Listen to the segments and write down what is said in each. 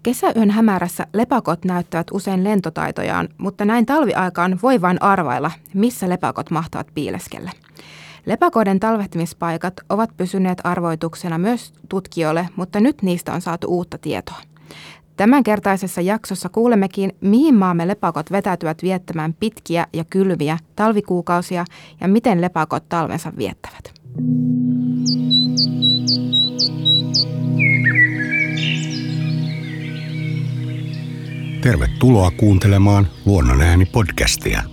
Kesäyön hämärässä lepakot näyttävät usein lentotaitojaan, mutta näin talviaikaan voi vain arvailla, missä lepakot mahtavat piileskellä. Lepakoiden talvehtimispaikat ovat pysyneet arvoituksena myös tutkijoille, mutta nyt niistä on saatu uutta tietoa. Tämänkertaisessa jaksossa kuulemmekin, mihin maamme lepakot vetäytyvät viettämään pitkiä ja kylmiä talvikuukausia ja miten lepakot talvensa viettävät. Tervetuloa kuuntelemaan Luonnon ääni -podcastia.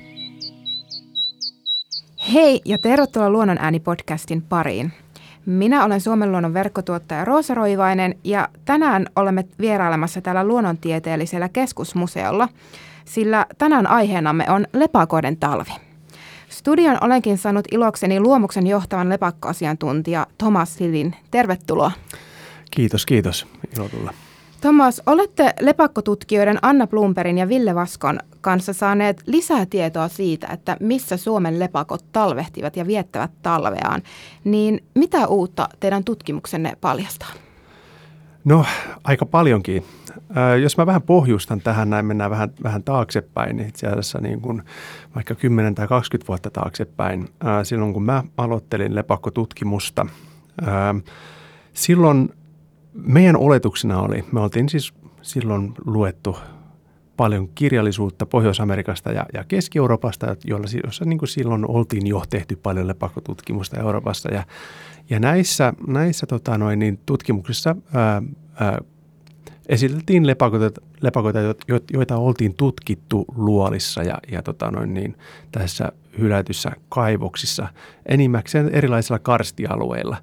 Hei ja tervetuloa Luonnon ääni -podcastin pariin. Minä olen Suomen luonnon verkkotuottaja Roosa Roivainen ja tänään olemme vierailemassa täällä Luonnontieteellisellä keskusmuseolla, sillä tänään aiheenamme on lepakoiden talvi. Studion olenkin saanut ilokseni Luomuksen johtavan lepakkoasiantuntija Thomas Hillin. Tervetuloa. Kiitos. Ilo tulla. Thomas, olette lepakkotutkijoiden Anna Blombergin ja Ville Vaskon kanssa saaneet lisää tietoa siitä, että missä Suomen lepakot talvehtivat ja viettävät talveaan. Niin mitä uutta teidän tutkimuksenne paljastaa? No, aika paljonkin. Jos mä vähän pohjustan tähän, näin mennään vähän taaksepäin, niin itse asiassa niin kuin vaikka 10 tai 20 vuotta taaksepäin, silloin kun mä aloittelin lepakkotutkimusta, silloin meidän oletuksena oli, me oltiin siis silloin paljon kirjallisuutta Pohjois-Amerikasta ja Keski-Euroopasta, jossa niin kuin silloin oltiin jo tehty paljon lepakkotutkimusta Euroopassa. Ja näissä tutkimuksissa esiteltiin lepakoita, joita oltiin tutkittu luolissa ja tässä hylätyssä kaivoksissa, enimmäkseen erilaisilla karstialueilla.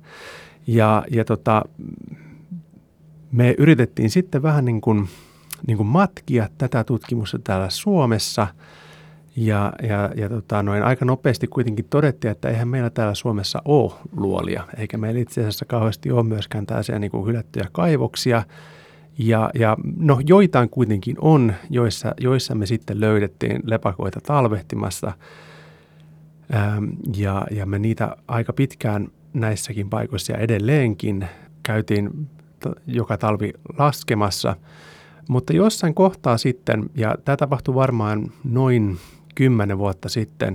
Me yritettiin sitten vähän niin kuin matkia tätä tutkimusta täällä Suomessa ja aika nopeasti kuitenkin todettiin, että eihän meillä täällä Suomessa ole luolia, eikä meillä itse asiassa kauheasti ole myöskään tällaisia niin kuin hylättyjä kaivoksia. No joitain kuitenkin on, joissa me sitten löydettiin lepakoita talvehtimassa ja me niitä aika pitkään näissäkin paikoissa ja edelleenkin käytiin joka talvi laskemassa, mutta jossain kohtaa sitten, ja tämä tapahtui varmaan noin 10 vuotta sitten,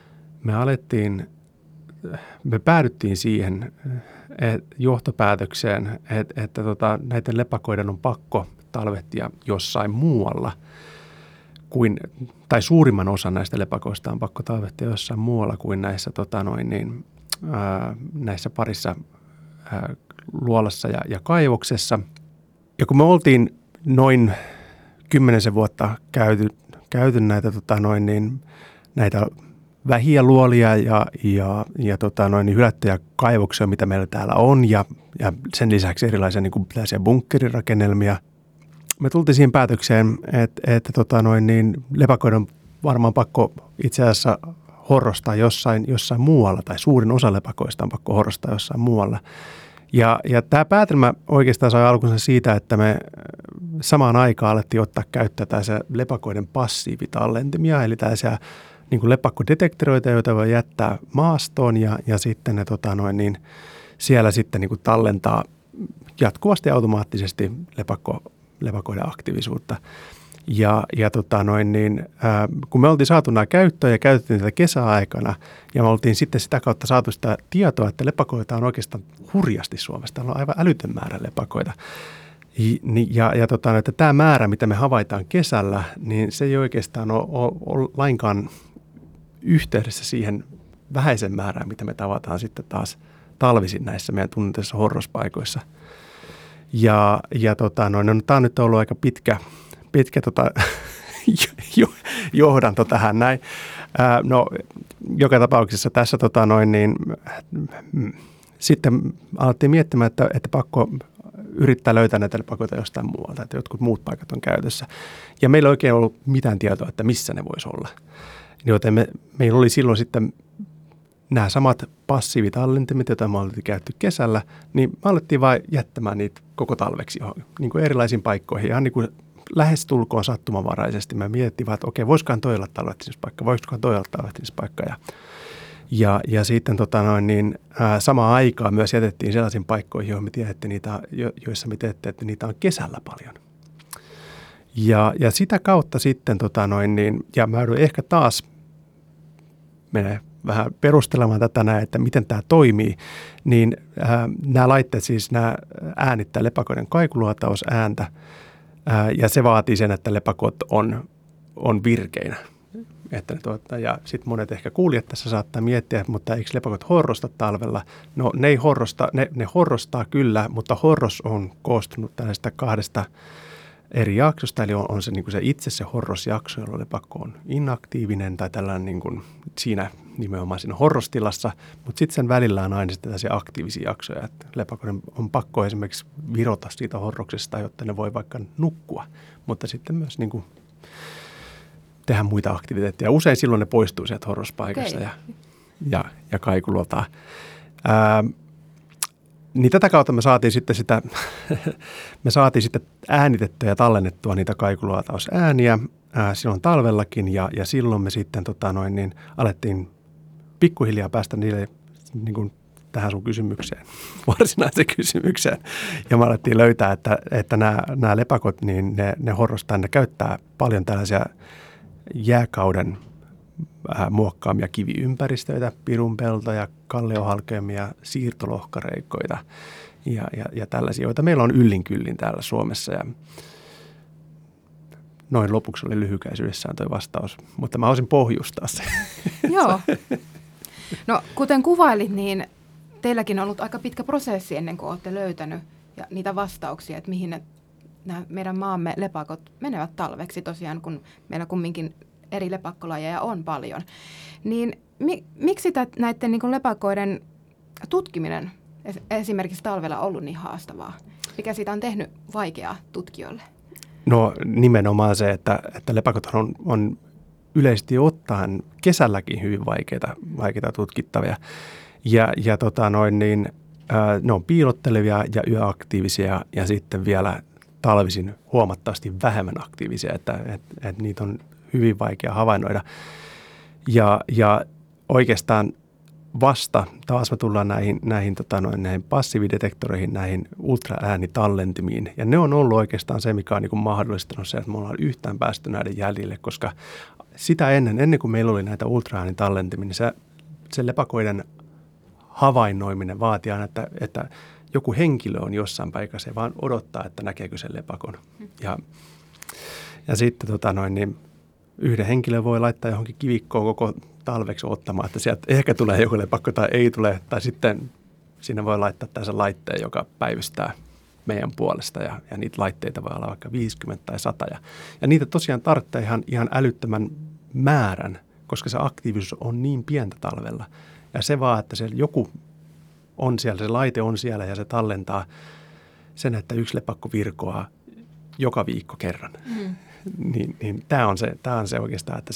me päädyttiin siihen johtopäätökseen, että näiden lepakoiden on pakko talvehtia jossain muualla tai suurimman osan näistä lepakoista on pakko talvehtia jossain muualla kuin näissä, näissä parissa luolassa ja kaivoksessa. Ja kun me oltiin noin 10 vuotta käyty näitä, näitä vähiä luolia ja hylättyjä kaivoksia, mitä meillä täällä on, ja sen lisäksi erilaisia niin kuin tällaisia bunkkerirakennelmia, me tultiin siihen päätökseen, että lepakoiden on varmaan pakko itse asiassa horrostaa jossain muualla, tai suurin osa lepakoista on pakko horrostaa jossain muualla. Ja tämä päätelmä oikeastaan sai alkunsa siitä, että me samaan aikaan alettiin ottaa käyttöön tällaisia lepakoiden passiivitallentimia, eli tällaisia niin kuin lepakkodetektoreita, joita voi jättää maastoon ja sitten ne siellä sitten niin kuin tallentaa jatkuvasti ja automaattisesti lepakoiden aktiivisuutta. Kun me oltiin saatu nämä käyttöön ja käytettiin tätä kesäaikana ja me oltiin sitten sitä kautta saatu sitä tietoa, että lepakoita on oikeastaan hurjasti Suomessa. Täällä on aivan älytön määrä lepakoita. Että tämä määrä, mitä me havaitaan kesällä, niin se ei oikeastaan ole lainkaan yhteydessä siihen vähäisen määrään, mitä me tavataan sitten taas talvisin näissä meidän tunnetuissa horrospaikoissa. Tämä on nyt ollut aika pitkä johdanto tähän näin. Joka tapauksessa tässä sitten alettiin miettimään, että pakko yrittää löytää näitä lepakoita jostain muualta, että jotkut muut paikat on käytössä. Ja meillä ei oikein ollut mitään tietoa, että missä ne voisi olla. Joten meillä oli silloin sitten nämä samat passiivitallentimet, joita me oltiin käytetty kesällä, niin me alettiin vain jättämään niitä koko talveksi niin kuin erilaisiin paikkoihin. Ihan niin kuin lähestulkoon sattumanvaraisesti. Me mietittiin vaan, että okei, voisikohan toi olla talvehtimispaikka, Ja sitten samaan aikaan myös jätettiin sellaisiin paikkoihin, joissa me tiedettiin, että niitä on kesällä paljon. Ja sitä kautta sitten, ja mä joudun ehkä taas menee vähän perustelemaan tätä näin, että miten tämä toimii, niin nämä laitteet siis nämä äänittää lepakoiden kaikuluotausääntä, ja se vaatii sen, että lepakot on virkeinä. Ja sitten monet ehkä kuulijat tässä saattaa miettiä, mutta eikö lepakot horrosta talvella? No ne ei horrosta, ne horrostaa kyllä, mutta horros on koostunut tällaista 2 eri jaksosta, eli on se, niin kuin se itse se horrosjakso, jolloin lepakko on inaktiivinen tai tällainen niin kuin siinä nimenomaan siinä horrostilassa, mutta sitten sen välillä on aina tällaisia aktiivisia jaksoja, että lepakoiden on pakko esimerkiksi virota siitä horroksesta, jotta ne voi vaikka nukkua, mutta sitten myös niin kuin tehdä muita aktiviteetteja. Usein silloin ne poistuu sieltä horrospaikasta ja kaikuluotaa. Niin tätä kautta me saatiin sitten äänitettyä ja tallennettua niitä kaikuluotausääniä silloin talvellakin ja silloin me sitten alettiin pikkuhiljaa päästä niille niin kuin tähän sun kysymykseen, varsinaiseen kysymykseen. Ja me alettiin löytää, että nämä lepakot, niin ne horrostaa, ne käyttää paljon tällaisia jääkauden muokkaamia kiviympäristöitä, pirunpeltoja, kalliohalkeamia, siirtolohkareikoita ja tällaisia, joita meillä on yllin kyllin täällä Suomessa. Ja noin lopuksi oli lyhykäisyydessään tuo vastaus, mutta mä osin pohjustaa se. Joo. No kuten kuvailit, niin teilläkin on ollut aika pitkä prosessi ennen kuin olette löytänyt ja niitä vastauksia, että mihin nämä meidän maamme lepakot menevät talveksi tosiaan, kun meillä kumminkin eri lepakkolajeja on paljon. Niin miksi näiden niin kuin lepakoiden tutkiminen esimerkiksi talvella on ollut niin haastavaa? Mikä siitä on tehnyt vaikeaa tutkijoille? No nimenomaan se, että lepakot on yleisesti ottaen kesälläkin hyvin vaikeita tutkittavia. Ne on piilottelevia ja yöaktiivisia ja sitten vielä talvisin huomattavasti vähemmän aktiivisia, että niitä on hyvin vaikea havainnoida. Ja oikeastaan vasta taas me tullaan näihin passiividetektoreihin, näihin ultraäänitallentimiin. Ja ne on ollut oikeastaan se, mikä on niin kuin mahdollistanut se, että me ollaan yhtään päästy näiden jäljille, koska sitä ennen kuin meillä oli näitä ultraäänitallentimia, niin se lepakoiden havainnoiminen vaatii aina, että joku henkilö on jossain paikassa ja vaan odottaa, että näkeekö sen lepakon. Ja sitten niin yhden henkilön voi laittaa johonkin kivikkoon koko talveksi ottamaan, että sieltä ehkä tulee joku lepakko tai ei tule. Tai sitten siinä voi laittaa tällaisen laitteen, joka päivystää meidän puolesta ja niitä laitteita voi olla vaikka 50 tai 100. Ja niitä tosiaan tarvitsee ihan älyttömän määrän, koska se aktiivisuus on niin pientä talvella. Ja se vaan, että siellä joku on siellä, se laite on siellä ja se tallentaa sen, että yksi lepakko virkoaa joka viikko kerran. Niin tämä on se oikeastaan, että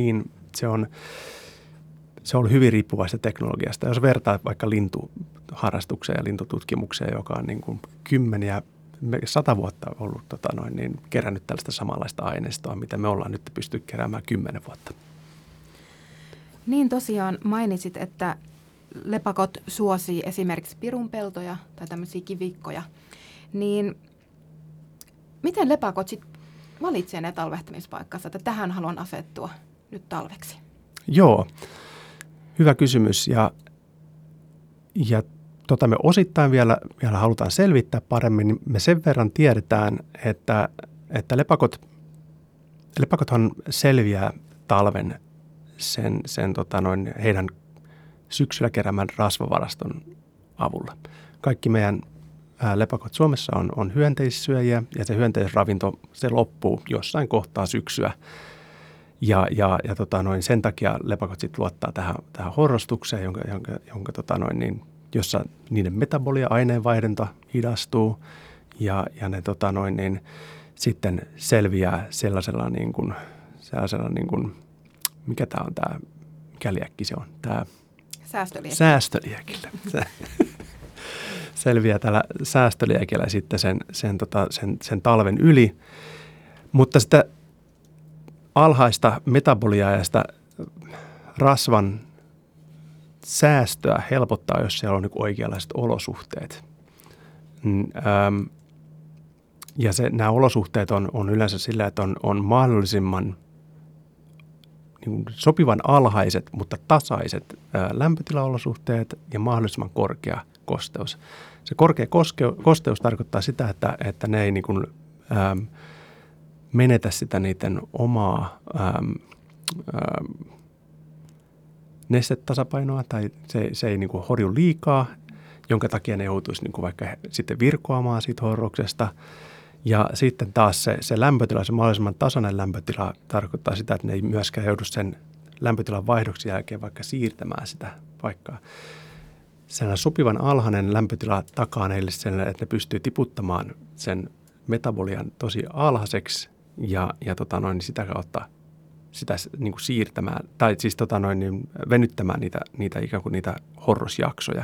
se on hyvin riippuvaista teknologiasta. Jos vertaa vaikka lintuharrastukseen ja lintututkimukseen, joka on niin kuin 100 vuotta ollut kerännyt tällaista samanlaista aineistoa, mitä me ollaan nyt pysty keräämään 10 vuotta. Niin tosiaan mainitsit, että lepakot suosii esimerkiksi pirunpeltoja tai tämmöisiä kivikkoja. Niin miten lepakot sitten valitsee ne talvehtamispaikkansa, että tähän haluan asettua nyt talveksi? Joo, hyvä kysymys ja me osittain vielä halutaan selvittää paremmin. Me sen verran tiedetään, että lepakothan selviää talven sen heidän syksyllä keräämän rasvavaraston avulla. Kaikki meidän lepakot Suomessa on hyönteissyöjiä ja se hyönteisravinto se loppuu jossain kohtaa syksyä. Ja sen takia lepakot sitten luottaa tähän horrostukseen, jossa niiden metabolia aineenvaihdunta hidastuu ja ne sitten selviää sellaisella mikä tämä on tämä, mikä liekki se on? Tämä säästöliekillä. Selviää tällä säästöliekillä sitten sen talven yli, mutta sitä alhaista metaboliaa ja sitä rasvan säästöä helpottaa, jos siellä on niin oikeanlaiset olosuhteet. Ja nämä olosuhteet on yleensä sillä, että on mahdollisimman niin sopivan alhaiset, mutta tasaiset lämpötilaolosuhteet ja mahdollisimman korkea kosteus. Se korkea kosteus tarkoittaa sitä, että ne ei niin kuin, menetä sitä niiden omaa nestetasapainoa tai se ei niin kuin horju liikaa, jonka takia ne joutuisi niin kuin vaikka sitten virkoamaan siitä horroksesta. Ja sitten taas se lämpötila, se mahdollisimman tasainen lämpötila tarkoittaa sitä, että ne ei myöskään joudu sen lämpötilan vaihdoksen jälkeen vaikka siirtämään sitä paikkaa. Sellainen sopivan alhainen lämpötila takaa neille sen, että ne pystyy tiputtamaan sen metabolian tosi alhaiseksi ja sitä kautta sitä niin kuin siirtämään tai siis venyttämään niitä ikään kuin niitä horrosjaksoja.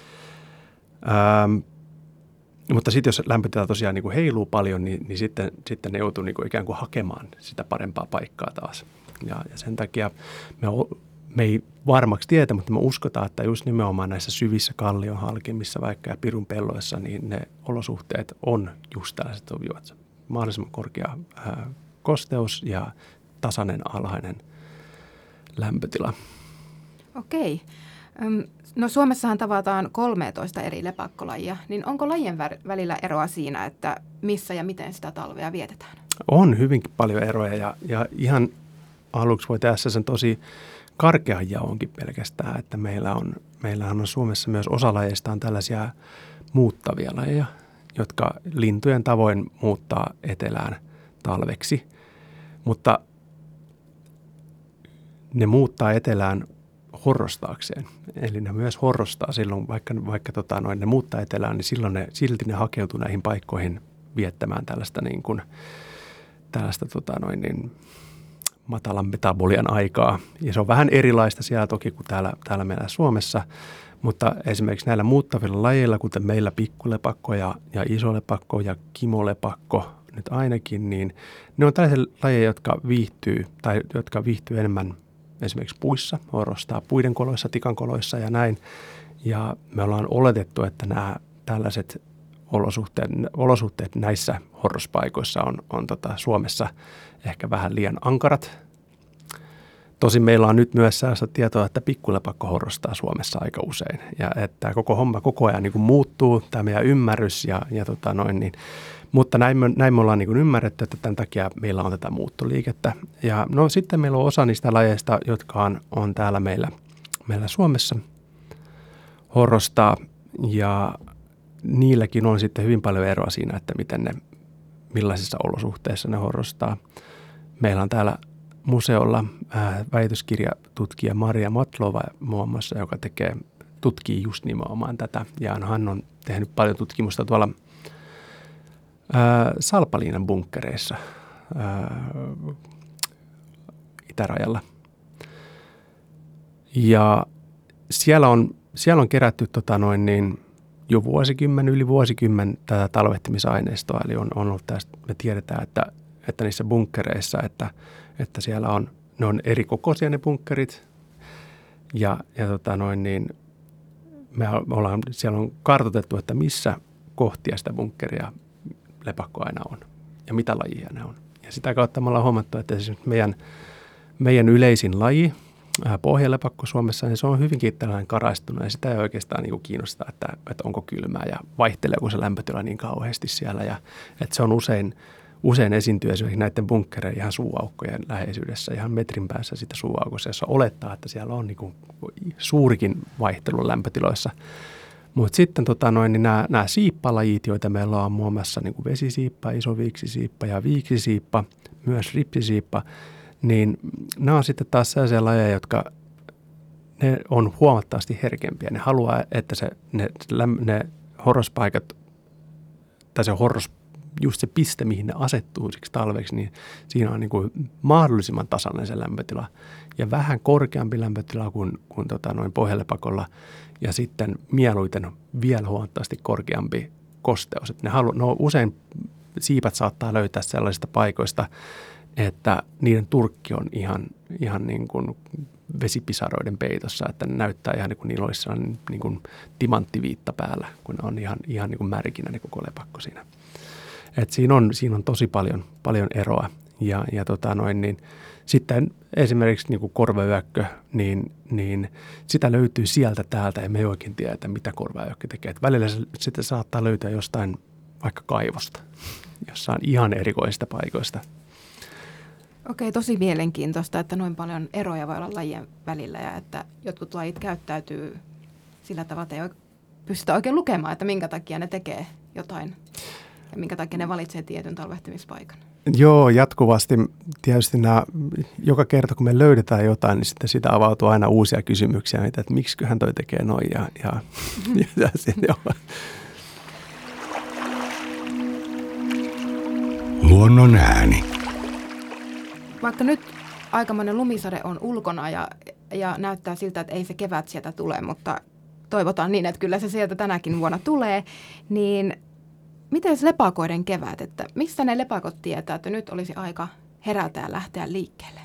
Mutta sitten jos lämpötila tosiaan niin kuin heiluu paljon, niin sitten ne joutuu niin kuin ikään kuin hakemaan sitä parempaa paikkaa taas. Ja sen takia me ei varmaksi tiedä, mutta me uskotaan, että just nimenomaan näissä syvissä kallionhalkimissa vaikka ja pirun pelloissa, niin ne olosuhteet on just tällaiset sopivat. Mahdollisimman korkea kosteus ja tasainen alhainen lämpötila. Okei. No Suomessahan tavataan 13 eri lepakkolajia, niin onko lajien välillä eroa siinä, että missä ja miten sitä talvea vietetään? On hyvinkin paljon eroja ja ihan aluksi voi tehdä sen tosi karkean jaonkin pelkästään, että meillähän on Suomessa myös osa lajeista on tällaisia muuttavia lajeja, jotka lintujen tavoin muuttaa etelään talveksi, mutta ne muuttaa etelään horrostaakseen. Eli ne myös horrostaa silloin, vaikka ne muuttaa etelään, niin silloin silti ne hakeutuu näihin paikkoihin viettämään tällaista matalan metabolian aikaa. Ja se on vähän erilaista siellä toki kuin täällä meillä Suomessa, mutta esimerkiksi näillä muuttavilla lajeilla, kuten meillä pikkulepakko ja isolepakko ja kimolepakko nyt ainakin, niin ne on tällaisia lajeja, jotka viihtyy enemmän esimerkiksi puissa, horrostaa puiden koloissa, tikan koloissa ja näin. Ja me ollaan oletettu, että nämä tällaiset olosuhteet näissä horrospaikoissa on Suomessa ehkä vähän liian ankarat. Tosin meillä on nyt myös sellaista tietoa, että pikkulepakko horrostaa Suomessa aika usein. Ja että koko homma koko ajan niin kuin muuttuu, tämä meidän ymmärrys mutta näin me ollaan niin kuin ymmärretty, että tämän takia meillä on tätä muuttoliikettä. Ja no sitten meillä on osa niistä lajeista, jotka on täällä meillä Suomessa horrostaa ja niilläkin on sitten hyvin paljon eroa siinä, että millaisissa olosuhteissa ne horrostaa. Meillä on täällä museolla väitöskirjatutkija Maria Matlova muun muassa, joka tutkii just nimenomaan tätä. Ja hän on tehnyt paljon tutkimusta tuolla Salpaliinan bunkkereissa itärajalla. Ja siellä on kerätty jo yli vuosikymmen tätä talvehtimisaineistoa. Eli on ollut tästä, me tiedetään, että niissä bunkkereissa, että siellä ne on eri kokoisia ne bunkkerit. Siellä on kartoitettu, että missä kohtia sitä bunkkeria lepakko aina on ja mitä lajia ne on. Ja sitä kautta me ollaan huomattu, että esimerkiksi meidän yleisin laji, pohjalepakko Suomessa, niin se on hyvinkin tällainen karaistunut ja sitä ei oikeastaan niin kuin kiinnosta, että onko kylmää ja vaihteleeko se lämpötila niin kauheasti siellä. Ja, että se on usein esiintyy esimerkiksi näiden bunkkereiden ihan suuaukkojen läheisyydessä, ihan metrin päässä sitä suuaukossa, jossa olettaa, että siellä on niin kuin suurikin vaihtelu lämpötiloissa. Mutta sitten niin nämä siippalajit, joita meillä on muun muassa niin kuin vesisiippa, isoviiksisiippa ja viiksisiippa, myös ripsisiippa, niin nämä on sitten taas sellaisia lajeja, jotka ne on huomattavasti herkempiä. Ne haluaa, että ne horrospaikat tai se just se piste, mihin ne asettuu siksi talveksi, niin siinä on niin kuin mahdollisimman tasainen se lämpötila ja vähän korkeampi lämpötila kuin pohjalepakolla ja sitten mieluiten vielä huomattavasti korkeampi kosteus. Usein siipat saattaa löytää sellaisista paikoista, että niiden turkki on ihan niin kuin vesipisaroiden peitossa, että ne näyttää ihan niin kuin niillä olisi sellainen niin kuin timanttiviitta päällä, kun ne on ihan niin kuin märkinä ne koko lepakko siinä. Et siinä on tosi paljon eroa. Ja niin sitten esimerkiksi niin kuin korvayökkö, niin sitä löytyy sieltä täältä, emme oikein tiedä, mitä korvayökkö tekee. Et välillä se sitten saattaa löytää jostain vaikka kaivosta, jossain ihan erikoisista paikoista. Okei, tosi mielenkiintoista, että noin paljon eroja voi olla lajien välillä ja että jotkut lajit käyttäytyy sillä tavalla, että ei pystytä oikein lukemaan, että minkä takia ne tekee jotain ja minkä takia ne valitsee tietyn talvehtimispaikan. Joo, jatkuvasti tietysti joka kerta kun me löydetään jotain, niin sitten sitä avautuu aina uusia kysymyksiä, että miksiköhän toi tekee noin ja sitten Luonnon ääni. Vaikka nyt aikamoinen lumisade on ulkona ja näyttää siltä, että ei se kevät sieltä tule, mutta toivotaan niin, että kyllä se sieltä tänäkin vuonna tulee, niin miten lepakoiden kevät, että mistä ne lepakot tietää, että nyt olisi aika herätä ja lähteä liikkeelle?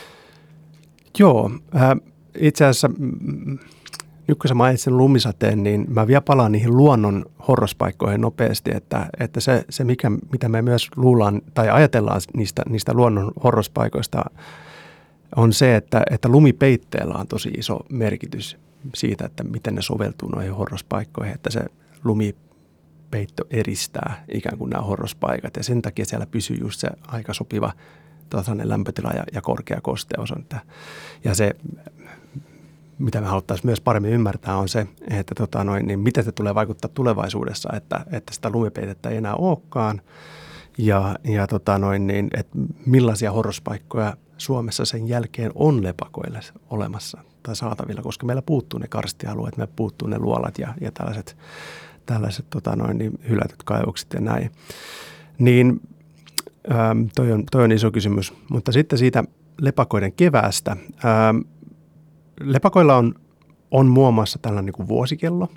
Joo, itse asiassa nyt kun sä mainitsin lumisateen, niin mä vielä palaan niihin luonnon horrospaikkoihin nopeasti, että se mitä me myös luullaan tai ajatellaan niistä luonnon horrospaikoista on se, että lumipeitteellä on tosi iso merkitys siitä, että miten ne soveltuu noihin horrospaikkoihin, että se lumipeitto eristää ikään kuin nämä horrospaikat ja sen takia siellä pysyy just se aika sopiva tasainen lämpötila ja korkea kosteus. Ja se, mitä me haluttaisiin myös paremmin ymmärtää, on se, että niin miten se tulee vaikuttaa tulevaisuudessa, että sitä lumipeitettä ei enää olekaan ja niin, että millaisia horrospaikkoja Suomessa sen jälkeen on lepakoille olemassa tai saatavilla, koska meillä puuttuu ne karstialueet, meillä puuttuu ne luolat ja tällaiset niin hylätyt kaivokset ja näin. Niin toi on iso kysymys, mutta sitten siitä lepakoiden keväästä. Lepakoilla on muun muassa tällainen niin kuin vuosikello.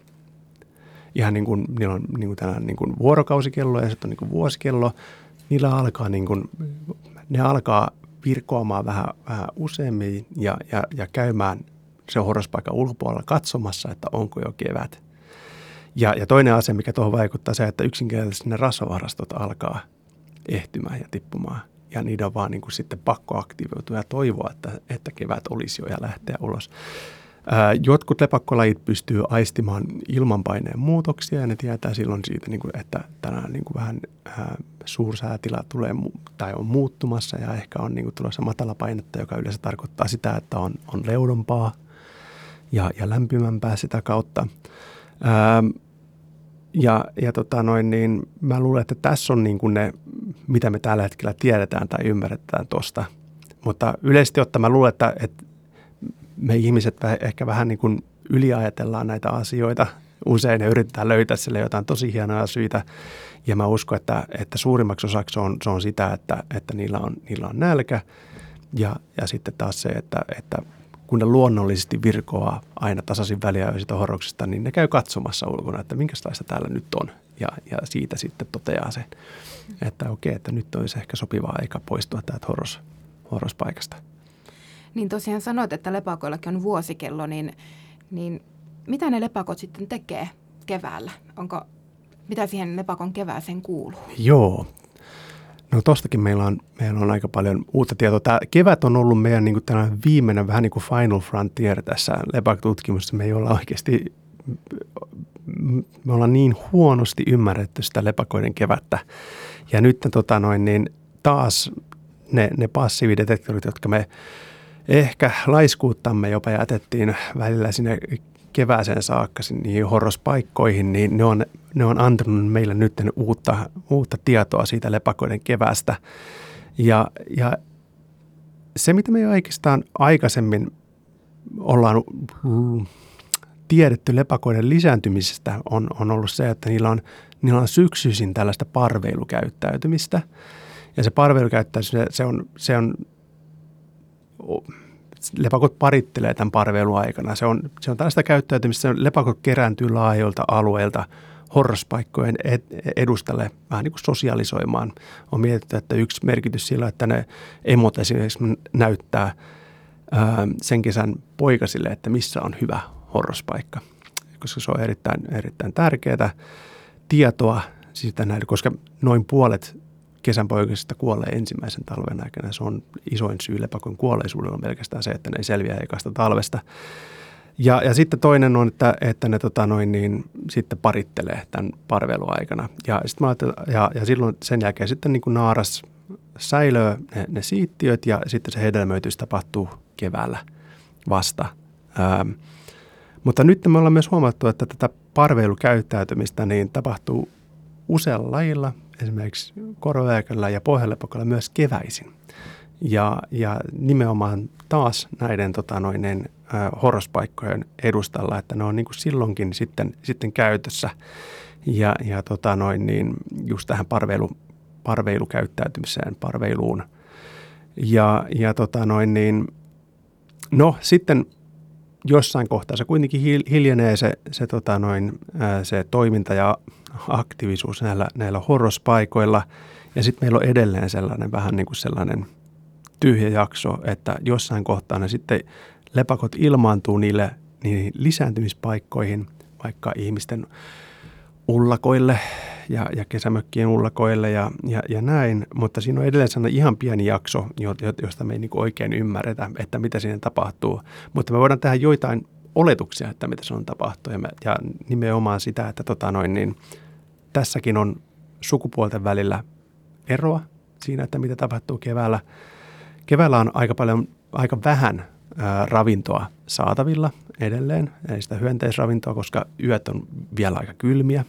Ihan niin kuin, niillä on niin kuin tällainen niin kuin vuorokausikello ja sitten on niin kuin vuosikello. Niillä alkaa, niin kuin, ne alkaa virkoamaan vähän useammin ja käymään se horrospaikan ulkopuolella katsomassa, että onko jo kevät. Ja toinen asia, mikä tuohon vaikuttaa, se, että yksinkertaisesti ne rasvavarastot alkaa ehtymään ja tippumaan. Ja niiden on vaan niin kuin sitten pakko aktivoitua ja toivoa, että kevät olisi jo ja lähteä ulos. Jotkut lepakkolajit pystyy aistimaan ilmanpaineen muutoksia ja ne tietää silloin siitä, että tänään vähän suursäätila tulee tai on muuttumassa ja ehkä on tulossa matalapainetta, joka yleensä tarkoittaa sitä, että on leudompaa ja lämpimämpää sitä kautta. Niin mä luulen, että tässä on niin kuin ne, mitä me tällä hetkellä tiedetään tai ymmärretään tuosta. Mutta yleisesti ottaen mä luulen, että me ihmiset ehkä vähän niin kuin yliajatellaan näitä asioita usein ja yritetään löytää sille jotain tosi hienoja syitä. Ja mä uskon, että suurimmaksi osaksi se on sitä, että niillä on nälkä ja sitten taas se, että kun ne luonnollisesti virkoaa aina tasaisin väliajoista horroksista, niin ne käy katsomassa ulkona, että minkälaista täällä nyt on. Ja siitä sitten toteaa sen, että okei, että nyt olisi ehkä sopiva aika poistua täältä horrospaikasta. Niin tosiaan sanoit, että lepakoillakin on vuosikello, niin mitä ne lepakot sitten tekee keväällä? Mitä siihen lepakon kevääseen kuuluu? Joo. No tostakin meillä on aika paljon uutta tietoa. Tämä kevät on ollut meidän niin kuin tällainen viimeinen vähän niin kuin final frontier tässä lepakotutkimuksessa. Me ei olla oikeasti, me ollaan niin huonosti ymmärretty sitä lepakoiden kevättä. Ja nyt niin taas ne passiividetektorit, jotka me ehkä laiskuuttamme jopa jätettiin välillä sinne kevääseen saakka niihin horrospaikkoihin, niin ne on antanut meille nyt uutta tietoa siitä lepakoiden keväästä. Ja se, mitä me oikeastaan aikaisemmin ollaan tiedetty lepakoiden lisääntymisestä, on ollut se, että niillä on syksyisin tällaista parveilukäyttäytymistä. Ja se parveilukäyttäytymistä, se on lepakot parittelee tämän parveilun aikana. Se on tällaista käyttäytymistä, lepakot kerääntyy laajoilta alueilta horrospaikkojen edustalle vähän niin kuin sosialisoimaan. On mietitty, että yksi merkitys sillä, että ne emot esimerkiksi näyttää sen kesän poikasille, että missä on hyvä horrospaikka, koska se on erittäin tärkeää tietoa sitä nähdä, koska noin puolet kesänpoikasista kuolee ensimmäisen talven aikana. Se on isoin syy lepakon kuolleisuudella on pelkästään se, että ne ei selviä ekasta talvesta. Ja sitten toinen on, että ne sitten parittelee tämän parveiluaikana. Ja silloin sen jälkeen sitten niin kuin naaras säilöö ne siittiöt ja sitten se hedelmöitys tapahtuu keväällä vasta. Mutta nyt me ollaan myös huomattu, että tätä parveilukäyttäytymistä niin tapahtuu usealla lajilla, esimerkiksi korvaääkällä ja pohjalepakolla myös keväisin. Ja nimenomaan taas näiden horrospaikkojen edustalla, että ne on niin kuin silloinkin sitten käytössä ja just tähän parveilukäyttäytymiseen, parveiluun. No sitten jossain kohtaa se kuitenkin hiljenee se toiminta ja aktiivisuus näillä horrospaikoilla ja sitten meillä on edelleen sellainen vähän niin kuin sellainen tyhjä jakso, että jossain kohtaa ne sitten lepakot ilmaantuu niihin lisääntymispaikkoihin, vaikka ihmisten ullakoille ja kesämökkien ullakoille ja näin, mutta siinä on edelleen sellainen ihan pieni jakso, josta me ei niin kuin oikein ymmärretä, että mitä siinä tapahtuu, mutta me voidaan tehdä joitain oletuksia, että mitä se on tapahtunut ja nimenomaan sitä, että tässäkin on sukupuolten välillä eroa siinä, että mitä tapahtuu keväällä. Keväällä on aika vähän ravintoa saatavilla edelleen, ei sitä hyönteisravintoa, koska yöt on vielä aika kylmiä.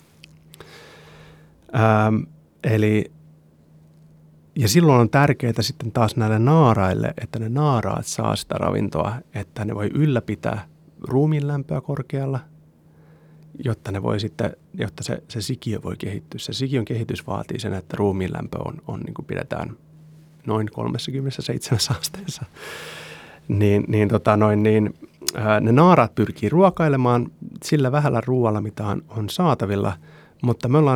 Ja silloin on tärkeää sitten taas näille naaraille, että ne naaraat saa sitä ravintoa, että ne voi ylläpitää ruumiinlämpöä korkealla, jotta se sikiö voi kehittyä. Se sikiön kehitys vaatii sen, että ruumiinlämpö on niin kuin pidetään noin 37 asteessa. Ne naaraat pyrkii ruokailemaan sillä vähällä ruoalla, mitä on saatavilla, mutta me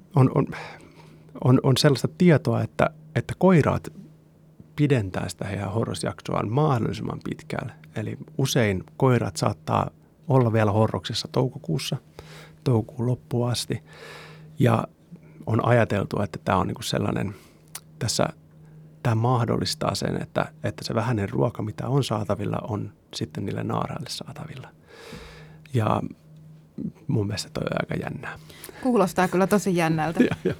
on sellaista tietoa, että koiraat pidentää sitä heidän horrosjaksoaan mahdollisimman pitkälle. Eli usein koirat saattaa olla vielä horroksessa toukokuun loppuun asti. Ja on ajateltu, että tämä on niinku sellainen, tämä mahdollistaa sen, että se vähäinen ruoka, mitä on saatavilla, on sitten niille naaraille saatavilla. Ja mun mielestä toi on aika jännää. Kuulostaa kyllä tosi jännältä. Ja.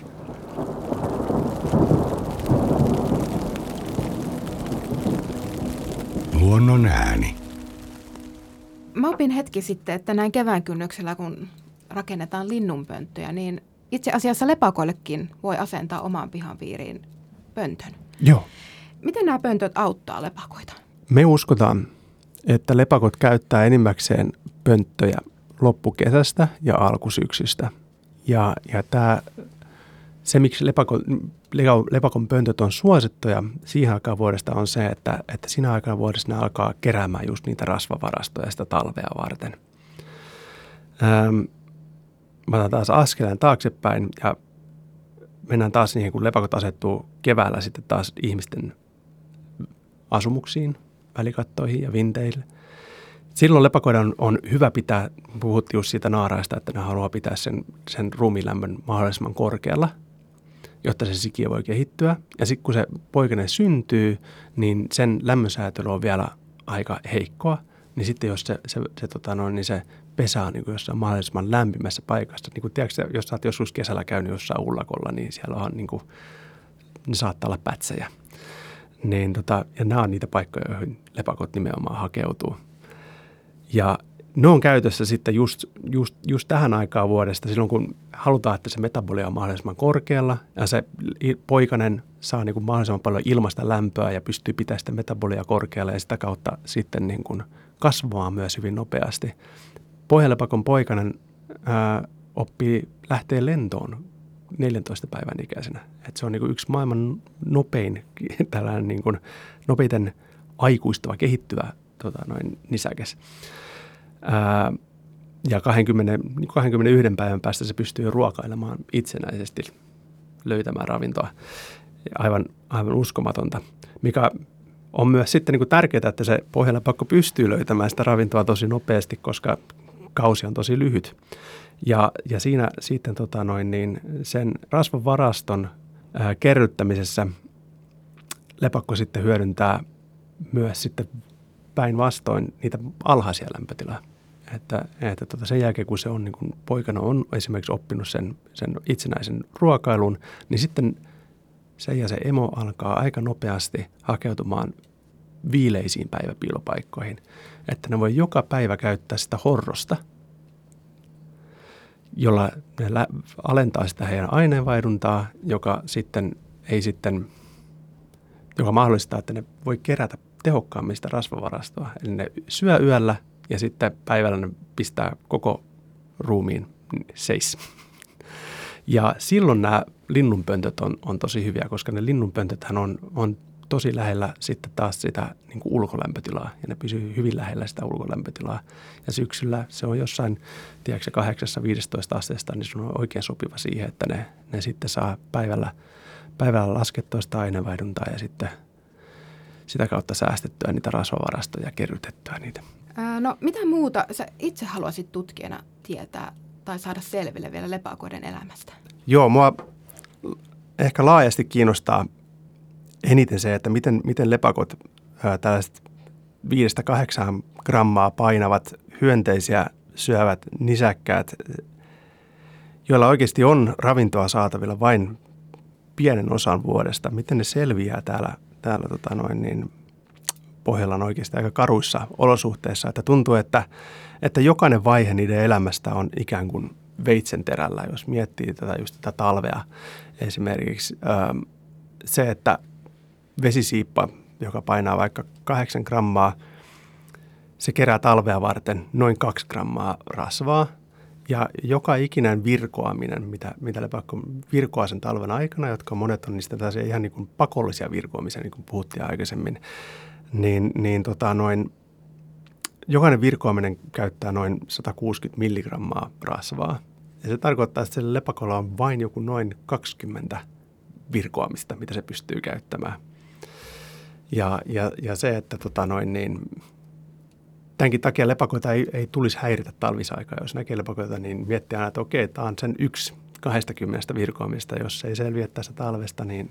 Luonnon ääni. Mä opin hetki sitten, että näin kevään kynnyksellä, kun rakennetaan linnunpönttöjä, niin itse asiassa lepakoillekin voi asentaa omaan pihapiiriin pöntön. Joo. Miten nämä pöntöt auttaa lepakoita? Me uskotaan, että lepakot käyttää enimmäkseen pönttöjä loppukesästä ja alkusyksystä. Ja se, miksi lepakon pöntöt on suosittuja siihen aikaan vuodesta on se, että siinä aikana vuodesta ne alkaa keräämään just niitä rasvavarastoja sitä talvea varten. Mä otan taas askeleen taaksepäin ja mennään taas niihin, kun lepakot asettuu keväällä sitten taas ihmisten asumuksiin, välikattoihin ja vinteille. Silloin lepakoiden on hyvä pitää, puhuttiin just siitä naaraista, että ne haluaa pitää sen ruumiinlämmön mahdollisimman korkealla, jotta se sikiö voi kehittyä. Ja sitten kun se poikainen syntyy, niin sen lämmönsäätely on vielä aika heikkoa. Niin sitten jos se pesä on niin jossain mahdollisimman lämpimässä paikassa. Niin kuin tiedätkö, jos sä oot joskus kesällä käynyt jossain ullakolla, niin siellä on niin kuin, ne saattaa olla pätsejä. Ja nämä on niitä paikkoja, joihin lepakot nimenomaan hakeutuu. Ja ne on käytössä sitten just tähän aikaan vuodesta, silloin kun halutaan, että se metabolia on mahdollisimman korkealla ja se poikainen saa niin kuin mahdollisimman paljon ilmasta lämpöä ja pystyy pitämään sitä metabolia korkealla ja sitä kautta sitten niin kuin kasvamaan myös hyvin nopeasti. Pohjalepakon poikainen lähtee lentoon 14 päivän ikäisenä. Et se on niin kuin yksi maailman tällainen niin kuin nopeiten aikuistuva, kehittyvä nisäkäs. Ja 21 päivän päästä se pystyy ruokailemaan itsenäisesti, löytämään ravintoa. Aivan uskomatonta, mikä on myös sitten niin kuin tärkeää, että se pohjalepakko pystyy löytämään sitä ravintoa tosi nopeasti, koska kausi on tosi lyhyt. Ja siinä sitten sen rasvavaraston kerryttämisessä lepakko sitten hyödyntää myös sitten päinvastoin niitä alhaisia lämpötiloja. Että sen jälkeen, kun se on niin kuin poikana on esimerkiksi oppinut sen itsenäisen ruokailun, niin sitten se ja se emo alkaa aika nopeasti hakeutumaan viileisiin päiväpiilopaikkoihin. Että ne voi joka päivä käyttää sitä horrosta, jolla ne alentaa sitä heidän aineenvaihduntaa, joka mahdollistaa, että ne voi kerätä tehokkaammin sitä rasvavarastoa. Eli ne syö yöllä ja sitten päivällä ne pistää koko ruumiin seis. Ja silloin nämä linnunpöntöt on tosi hyviä, koska ne linnunpöntöthän on tosi lähellä sitten taas sitä niin kuin ulkolämpötilaa, ja ne pysyy hyvin lähellä sitä ulkolämpötilaa. Ja syksyllä se on jossain, 8-15 asteesta, niin se on oikein sopiva siihen, että ne sitten saa päivällä laskettua sitä aineenvaihduntaa ja sitten sitä kautta säästettyä niitä rasvavarastoja ja kerrytettyä niitä. No mitä muuta sä itse haluaisit tutkijana tietää tai saada selville vielä lepakoiden elämästä? Joo, mua ehkä laajasti kiinnostaa eniten se, että miten lepakot, tällaiset 5-8 grammaa painavat hyönteisiä syövät nisäkkäät, joilla oikeasti on ravintoa saatavilla vain pienen osan vuodesta, miten ne selviää täällä Pohjolan oikeasti aika karuissa olosuhteissa, että tuntuu, että jokainen vaihe niiden elämästä on ikään kuin veitsenterällä, jos miettii tätä talvea. Esimerkiksi se, että vesisiippa, joka painaa vaikka 8 grammaa, se kerää talvea varten noin 2 grammaa rasvaa. Ja joka ikinen virkoaminen, mitä lepakko virkoaa sen talven aikana, jotka monet on niistä tällaisia ihan niin kuin pakollisia virkoamisia, niin kuin puhuttiin aikaisemmin, jokainen virkoaminen käyttää noin 160 milligrammaa rasvaa. Ja se tarkoittaa, että sillä lepakolla on vain joku noin 20 virkoamista, mitä se pystyy käyttämään. Ja se, että tämänkin takia lepakoita ei tulisi häiritä talvisaikaa. Jos näkee lepakoita, niin miettii aina, että okei, tämä on sen 1 20 virkoamista. Jos ei selviä tästä talvesta, niin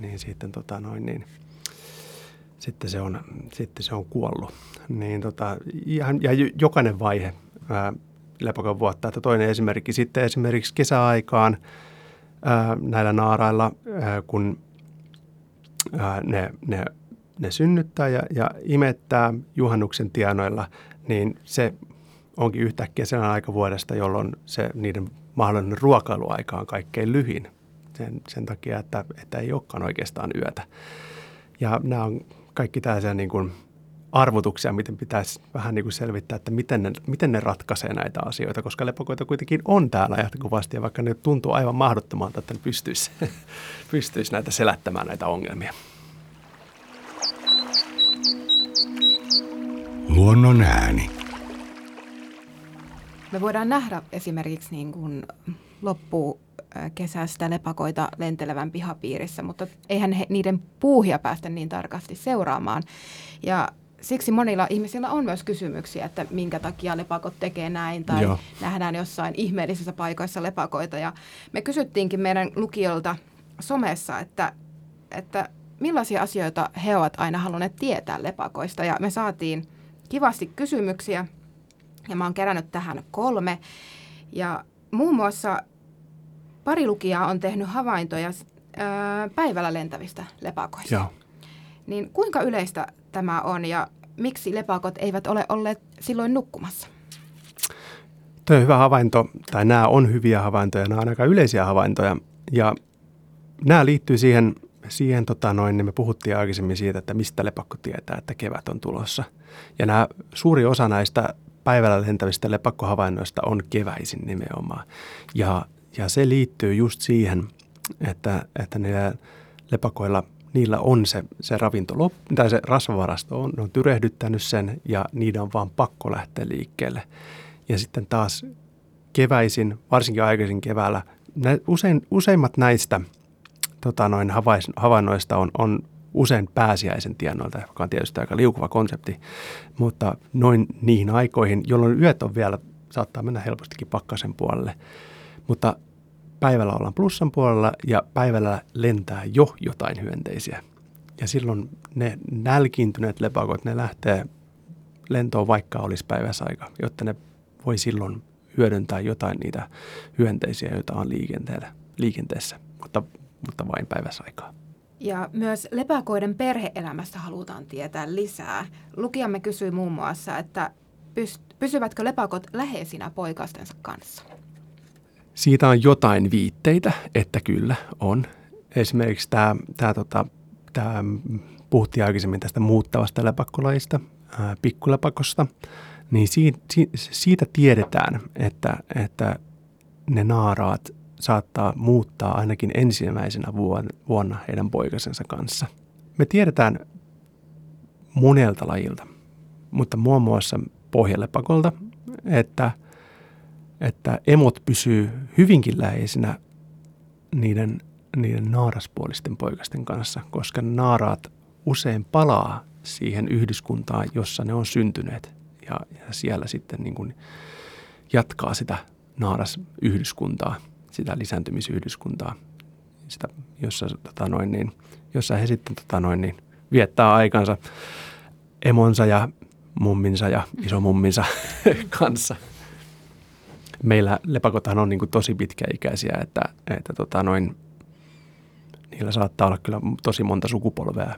sitten se on kuollut. Ja jokainen vaihe lepakon vuotta. Että toinen esimerkki sitten esimerkiksi kesäaikaan näillä naarailla, kun ne synnyttää ja imettää juhannuksen tienoilla, niin se onkin yhtäkkiä sellainen aika vuodesta, jolloin se niiden mahdollinen ruokailuaika on kaikkein lyhin. Sen takia, että ei olekaan oikeastaan yötä. Ja nämä on kaikki tällaisia niin kuin arvotuksia, miten pitäisi vähän niin kuin selvittää, että miten ne ratkaisee näitä asioita, koska lepakoita kuitenkin on täällä jatkuvasti, ja vaikka ne tuntuu aivan mahdottomalta, että ne pystyisi näitä selättämään näitä ongelmia. Luonnon ääni. Me voidaan nähdä esimerkiksi niin kuin loppukesästä lepakoita lentelevän pihapiirissä, mutta eihän niiden puuhia päästä niin tarkasti seuraamaan. Ja siksi monilla ihmisillä on myös kysymyksiä, että minkä takia lepakot tekee näin tai nähdään jossain ihmeellisissä paikoissa lepakoita. Ja me kysyttiinkin meidän lukijoilta somessa, että millaisia asioita he ovat aina halunneet tietää lepakoista. Ja me saatiin kivasti kysymyksiä ja mä oon kerännyt tähän 3. Ja muun muassa pari lukijaa on tehnyt havaintoja päivällä lentävistä lepakoista. Joo. Niin kuinka yleistä tämä on ja miksi lepakot eivät ole olleet silloin nukkumassa? Tuo on hyvä havainto, tai nämä on hyviä havaintoja, nämä on aika yleisiä havaintoja. Ja nämä liittyy siihen niin me puhuttiin aikaisemmin siitä, että mistä lepakko tietää, että kevät on tulossa. Ja suuri osa näistä päivällä lentävistä lepakkohavainnoista on keväisin nimenomaan. Ja se liittyy just siihen, että niillä lepakoilla niillä on se ravinto tai se rasvavarasto on tyrehdyttänyt sen ja niiden on vaan pakko lähteä liikkeelle. Ja sitten taas keväisin, varsinkin aikaisin keväällä, useimmat näistä havainnoista on usein pääsiäisen tienoilta, joka on tietysti aika liukuva konsepti, mutta noin niihin aikoihin, jolloin yöt on vielä, saattaa mennä helpostikin pakkasen puolelle, Mutta päivällä ollaan plussan puolella ja päivällä lentää jo jotain hyönteisiä. Ja silloin ne nälkiintyneet lepakot, ne lähtee lentoon vaikka olisi päiväsaika, jotta ne voi silloin hyödyntää jotain niitä hyönteisiä, joita on liikenteessä, mutta vain päiväsaikaa. Ja myös lepakoiden perhe-elämästä halutaan tietää lisää. Lukijamme kysyi muun muassa, että pysyvätkö lepakot läheisinä poikastensa kanssa? Siitä on jotain viitteitä, että kyllä on. Esimerkiksi tämä puhuttiin aikaisemmin tästä muuttavasta lepakkolajista, pikkulepakosta, niin siitä tiedetään, että ne naaraat saattaa muuttaa ainakin ensimmäisenä vuonna heidän poikasensa kanssa. Me tiedetään monelta lajilta, mutta muun muassa pohjalepakolta, että emot pysyy hyvinkin läheisinä niiden naaraspuolisten poikasten kanssa, koska naaraat usein palaa siihen yhdyskuntaan, jossa ne on syntyneet. Ja siellä sitten niin kuin jatkaa sitä naarasyhdyskuntaa, sitä lisääntymisyhdyskuntaa, sitä, jossa he sitten viettää aikansa emonsa ja mumminsa ja isomumminsa kanssa. Meillä lepakothan on niin kuin tosi pitkäikäisiä, että niillä saattaa olla kyllä tosi monta sukupolvea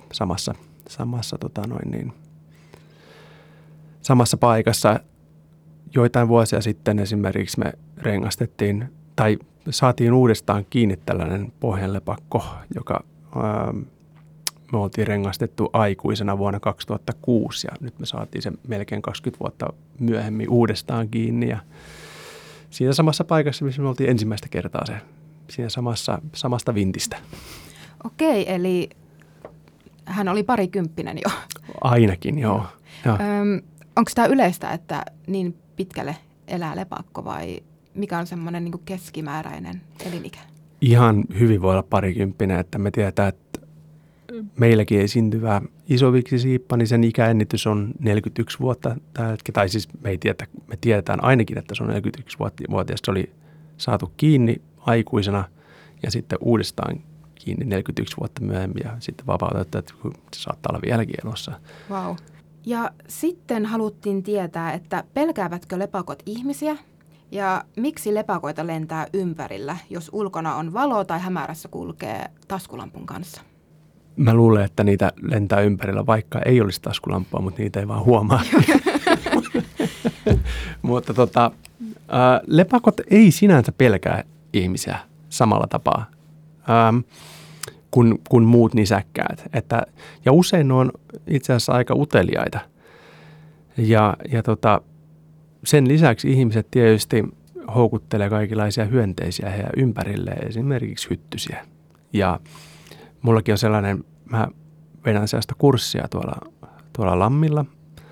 samassa paikassa. Joitain vuosia sitten esimerkiksi me rengastettiin tai saatiin uudestaan kiinni tällainen pohjanlepakko, joka me oltiin rengastettu aikuisena vuonna 2006 ja nyt me saatiin se melkein 20 vuotta myöhemmin uudestaan kiinni ja siinä samassa paikassa, missä me oltiin ensimmäistä kertaa siinä samasta vintistä. Okei, eli hän oli parikymppinen jo. Ainakin, joo. Onko tämä yleistä, että niin pitkälle elää lepakko vai mikä on semmoinen niin keskimääräinen elinikä? Ihan hyvin voi olla parikymppinen, että me tiedetään, että meilläkin esiintyvä isoviksisiippa, niin sen ikäennitys on 41 vuotta tällä hetkellä. Tai siis me tiedetään ainakin, että se on 41-vuotias. Se oli saatu kiinni aikuisena ja sitten uudestaan kiinni 41 vuotta myöhemmin ja sitten vapautettu, että se saattaa olla vieläkin elossa. Vau. Ja sitten haluttiin tietää, että pelkäävätkö lepakot ihmisiä ja miksi lepakoita lentää ympärillä, jos ulkona on valo tai hämärässä kulkee taskulampun kanssa? Mä luulen, että niitä lentää ympärillä, vaikka ei olisi taskulampua, mutta niitä ei vaan huomaa. Mutta lepakot ei sinänsä pelkää ihmisiä samalla tapaa kuin muut nisäkkäät. Ja usein ne on itse asiassa aika uteliaita. Ja sen lisäksi ihmiset tietysti houkuttelee kaikenlaisia hyönteisiä heidän ympärilleen, esimerkiksi hyttysiä. Ja mullakin on sellainen, mä vedän sellaista kurssia tuolla Lammilla.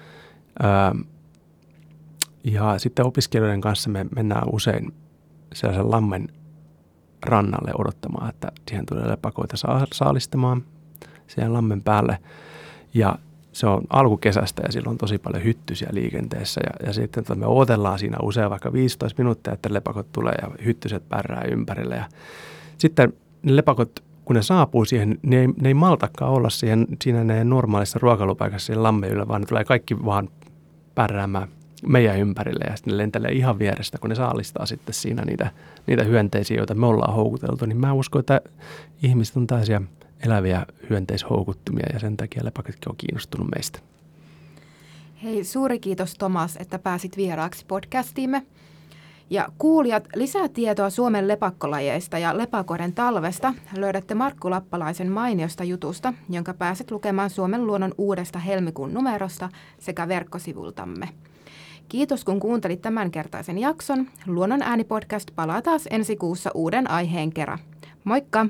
Ja sitten opiskelijoiden kanssa me mennään usein sellaisen lammen rannalle odottamaan, että siihen tulee lepakoita saalistamaan siihen lammen päälle. Ja se on alkukesästä ja silloin on tosi paljon hyttysiä liikenteessä. Ja sitten me odotellaan siinä usein vaikka 15 minuuttia, että lepakot tulee ja hyttyset pärrää ympärille. Ja sitten ne lepakot, kun ne saapuu siihen, ne ei maltakaan olla siinä ne normaalissa ruokailupaikassa siinä lammen yllä, vaan ne tulee kaikki vaan pärräämään meidän ympärille ja sitten ne lentelee ihan vierestä, kun ne saalistaa sitten siinä niitä hyönteisiä, joita me ollaan houkuteltu. Niin mä uskon, että ihmiset on tällaisia eläviä hyönteishoukuttimia ja sen takia lepakotkin on kiinnostunut meistä. Hei, suuri kiitos Tomas, että pääsit vieraaksi podcastiimme. Ja kuulijat, lisää tietoa Suomen lepakkolajeista ja lepakoiden talvesta löydätte Markku Lappalaisen mainiosta jutusta, jonka pääset lukemaan Suomen luonnon uudesta helmikuun numerosta sekä verkkosivultamme. Kiitos kun kuuntelit tämänkertaisen jakson. Luonnon ääni-podcast palaa taas ensi kuussa uuden aiheen kerran. Moikka!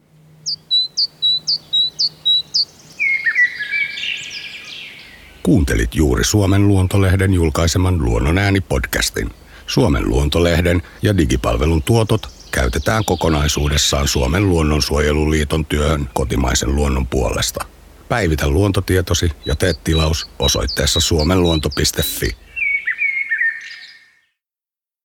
Kuuntelit juuri Suomen Luontolehden julkaiseman Luonnon ääni-podcastin. Suomen Luontolehden ja digipalvelun tuotot käytetään kokonaisuudessaan Suomen luonnonsuojeluliiton työhön kotimaisen luonnon puolesta. Päivitä luontotietosi ja tee tilaus osoitteessa suomenluonto.fi.